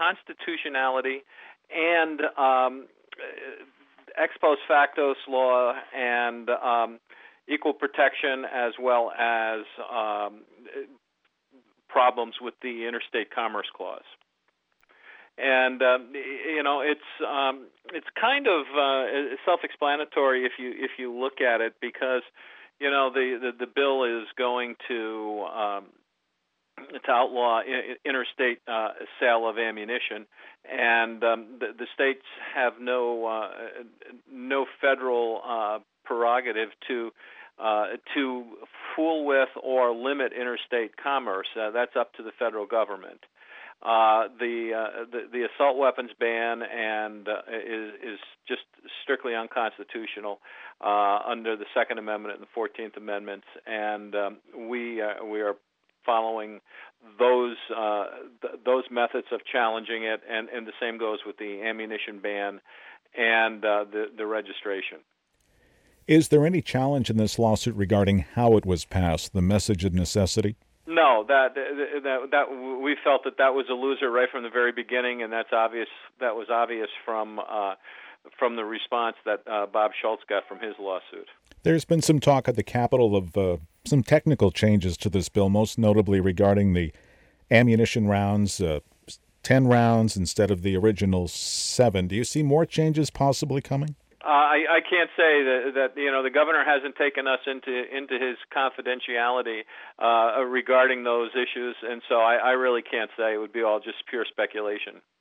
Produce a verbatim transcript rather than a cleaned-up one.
constitutionality and um, ex post facto law and um, equal protection, as well as um, problems with the Interstate Commerce Clause. And um, you know, it's um, it's kind of uh, self-explanatory if you if you look at it, because you know the the, the bill is going to um, to outlaw interstate uh, sale of ammunition, and um, the, the states have no uh, no federal uh, prerogative to uh, to fool with or limit interstate commerce. Uh, that's up to the federal government. Uh, the, uh, the the assault weapons ban and uh, is is just strictly unconstitutional uh, under the Second Amendment and the Fourteenth Amendments, and um, we uh, we are following those uh, th- those methods of challenging it, and, and the same goes with the ammunition ban and uh, the the registration. Is there any challenge in this lawsuit regarding how it was passed, the message of necessity? No, that, that that we felt that that was a loser right from the very beginning, and that's obvious. That was obvious from uh, from the response that uh, Bob Schultz got from his lawsuit. There's been some talk at the Capitol of uh, some technical changes to this bill, most notably regarding the ammunition rounds, uh, ten rounds instead of the original seven. Do you see more changes possibly coming? Uh, I, I can't say that, that you know the governor hasn't taken us into into his confidentiality uh, regarding those issues, and so I, I really can't say. It would be all just pure speculation.